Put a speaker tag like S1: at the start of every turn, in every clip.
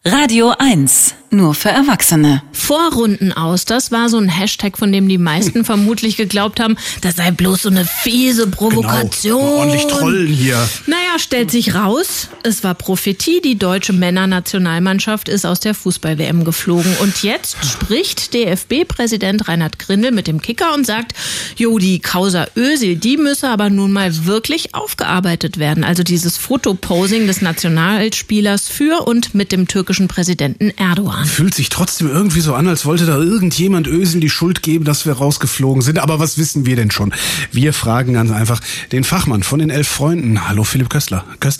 S1: Radio 1, nur für Erwachsene.
S2: Vorrunden aus, das war so ein Hashtag, von dem die meisten vermutlich geglaubt haben, das sei bloß so eine fiese Provokation.
S3: Genau, ordentlich trollen hier.
S2: Naja, stellt sich raus, es war Prophetie. Die deutsche Männernationalmannschaft ist aus der Fußball-WM geflogen. Und jetzt spricht DFB-Präsident Reinhard Grindel mit dem Kicker und sagt, die Causa Özil, die müsse aber nun mal wirklich aufgearbeitet werden. Also dieses Fotoposing des Nationalspielers für und mit dem türkischen Präsidenten Erdogan.
S3: Fühlt sich trotzdem irgendwie so an, als wollte da irgendjemand Özil die Schuld geben, dass wir rausgeflogen sind. Aber was wissen wir denn schon? Wir fragen ganz einfach den Fachmann von den 11 Freunden. Hallo Philipp Köster.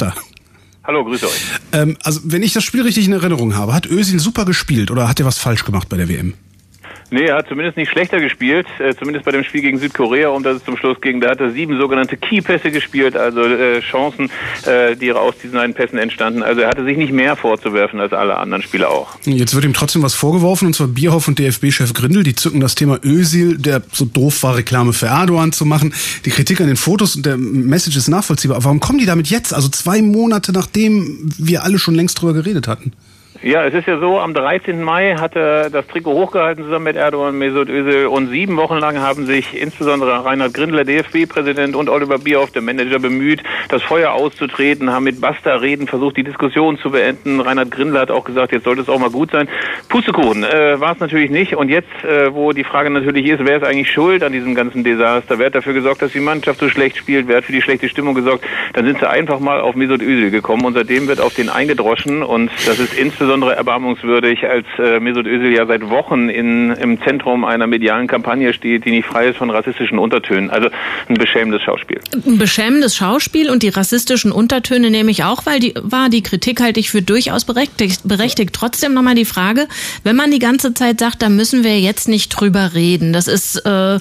S4: Hallo, grüße euch.
S3: Also wenn ich das Spiel richtig in Erinnerung habe, hat Özil super gespielt oder hat er was falsch gemacht bei der WM?
S4: Nee, er hat zumindest nicht schlechter gespielt, zumindest bei dem Spiel gegen Südkorea, um das es zum Schluss ging. Da hat er 7 sogenannte Key-Pässe gespielt, also Chancen, die aus diesen 9 Pässen entstanden. Also er hatte sich nicht mehr vorzuwerfen als alle anderen Spieler auch.
S3: Jetzt wird ihm trotzdem was vorgeworfen, und zwar Bierhoff und DFB-Chef Grindel, die zücken das Thema Özil, der so doof war, Reklame für Erdogan zu machen. Die Kritik an den Fotos und der Message ist nachvollziehbar. Aber warum kommen die damit jetzt, also 2 Monate nachdem wir alle schon längst drüber geredet hatten?
S4: Ja, es ist ja so, am 13. Mai hat er das Trikot hochgehalten zusammen mit Erdogan, Mesut Özil, und 7 Wochen lang haben sich insbesondere Reinhard Grindel, der DFB-Präsident, und Oliver Bierhoff, der Manager, bemüht, das Feuer auszutreten, haben mit Basta-Reden versucht, die Diskussion zu beenden. Reinhard Grindel hat auch gesagt, jetzt sollte es auch mal gut sein. Pustekuchen, war es natürlich nicht. Und jetzt, wo die Frage natürlich ist, wer ist eigentlich schuld an diesem ganzen Desaster? Wer hat dafür gesorgt, dass die Mannschaft so schlecht spielt? Wer hat für die schlechte Stimmung gesorgt? Dann sind sie einfach mal auf Mesut Özil gekommen, und seitdem wird auf den eingedroschen, und das ist insbesondere erbarmungswürdig, als Mesut Özil ja seit Wochen im Zentrum einer medialen Kampagne steht, die nicht frei ist von rassistischen Untertönen. Also ein beschämendes Schauspiel.
S2: Ein beschämendes Schauspiel, und die rassistischen Untertöne nehme ich auch, weil die Kritik halte ich für durchaus berechtigt. Trotzdem nochmal die Frage, wenn man die ganze Zeit sagt, da müssen wir jetzt nicht drüber reden, das ist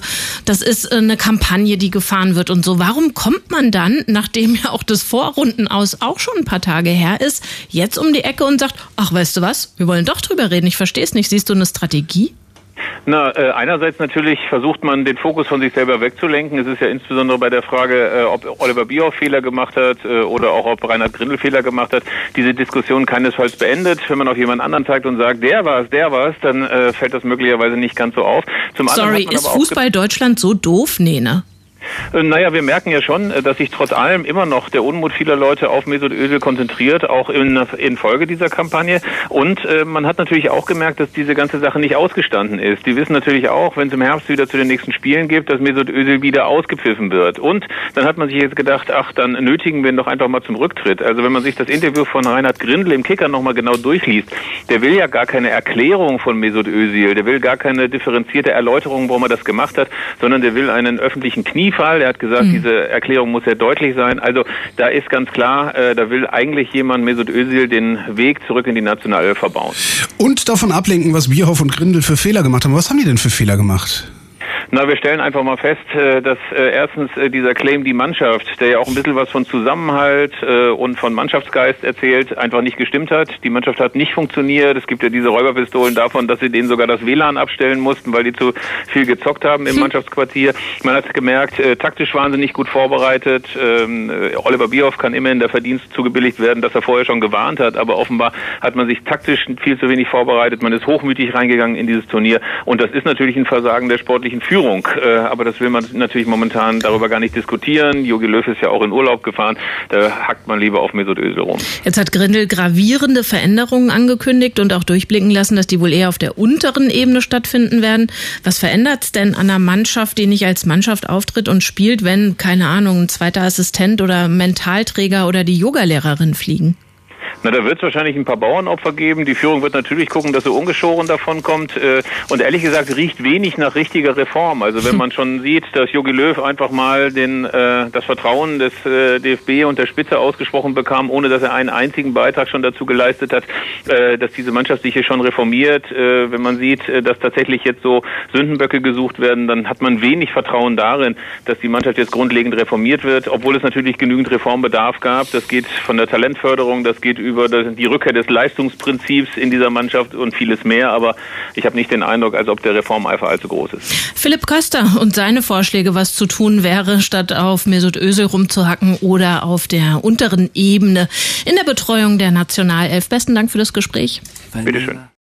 S2: eine Kampagne, die gefahren wird und so. Warum kommt man dann, nachdem ja auch das Vorrunden aus auch schon ein paar Tage her ist, jetzt um die Ecke und sagt, ach, weißt du was, wir wollen doch drüber reden, ich verstehe es nicht. Siehst du eine Strategie?
S4: Einerseits natürlich versucht man, den Fokus von sich selber wegzulenken. Es ist ja insbesondere bei der Frage, ob Oliver Bierhoff Fehler gemacht hat oder auch ob Reinhard Grindel Fehler gemacht hat, diese Diskussion keinesfalls beendet. Wenn man auf jemand anderen zeigt und sagt, der war's, dann fällt das möglicherweise nicht ganz so auf.
S2: Ist Fußball Deutschland so doof? Nee, ne?
S4: Naja, wir merken ja schon, dass sich trotz allem immer noch der Unmut vieler Leute auf Mesut Özil konzentriert, auch in Folge dieser Kampagne. Und man hat natürlich auch gemerkt, dass diese ganze Sache nicht ausgestanden ist. Die wissen natürlich auch, wenn es im Herbst wieder zu den nächsten Spielen geht, dass Mesut Özil wieder ausgepfiffen wird. Und dann hat man sich jetzt gedacht, dann nötigen wir ihn doch einfach mal zum Rücktritt. Also wenn man sich das Interview von Reinhard Grindel im Kicker nochmal genau durchliest, der will ja gar keine Erklärung von Mesut Özil, der will gar keine differenzierte Erläuterung, warum er das gemacht hat, sondern der will einen öffentlichen Kniefall. Er hat gesagt, diese Erklärung muss sehr deutlich sein. Also da ist ganz klar, da will eigentlich jemand Mesut Özil den Weg zurück in die Nationalelf verbauen.
S3: Und davon ablenken, was Bierhoff und Grindel für Fehler gemacht haben. Was haben die denn für Fehler gemacht?
S4: Wir stellen einfach mal fest, dass erstens dieser Claim, die Mannschaft, der ja auch ein bisschen was von Zusammenhalt und von Mannschaftsgeist erzählt, einfach nicht gestimmt hat. Die Mannschaft hat nicht funktioniert. Es gibt ja diese Räuberpistolen davon, dass sie denen sogar das WLAN abstellen mussten, weil die zu viel gezockt haben im Mannschaftsquartier. Man hat gemerkt, taktisch waren sie nicht gut vorbereitet. Oliver Bierhoff kann immerhin der Verdienst zugebilligt werden, dass er vorher schon gewarnt hat, aber offenbar hat man sich taktisch viel zu wenig vorbereitet. Man ist hochmütig reingegangen in dieses Turnier, und das ist natürlich ein Versagen der sportlichen Führung. Aber das will man natürlich momentan darüber gar nicht diskutieren. Jogi Löw ist ja auch in Urlaub gefahren. Da hackt man lieber auf Mesut Özil rum.
S2: Jetzt hat Grindel gravierende Veränderungen angekündigt und auch durchblicken lassen, dass die wohl eher auf der unteren Ebene stattfinden werden. Was verändert es denn an einer Mannschaft, die nicht als Mannschaft auftritt und spielt, wenn, keine Ahnung, ein zweiter Assistent oder Mentalträger oder die Yogalehrerin fliegen?
S4: Da wird es wahrscheinlich ein paar Bauernopfer geben. Die Führung wird natürlich gucken, dass sie ungeschoren davon kommt. Und ehrlich gesagt riecht wenig nach richtiger Reform. Also wenn man schon sieht, dass Jogi Löw einfach mal das Vertrauen des DFB und der Spitze ausgesprochen bekam, ohne dass er einen einzigen Beitrag schon dazu geleistet hat, dass diese Mannschaft sich hier schon reformiert. Wenn man sieht, dass tatsächlich jetzt so Sündenböcke gesucht werden, dann hat man wenig Vertrauen darin, dass die Mannschaft jetzt grundlegend reformiert wird, obwohl es natürlich genügend Reformbedarf gab. Das geht von der Talentförderung, das geht erzählt über die Rückkehr des Leistungsprinzips in dieser Mannschaft und vieles mehr, aber ich habe nicht den Eindruck, als ob der Reformeifer allzu groß ist.
S2: Philipp Köster und seine Vorschläge, was zu tun wäre, statt auf Mesut Özil rumzuhacken oder auf der unteren Ebene in der Betreuung der Nationalelf. Besten Dank für das Gespräch.
S4: Bitteschön.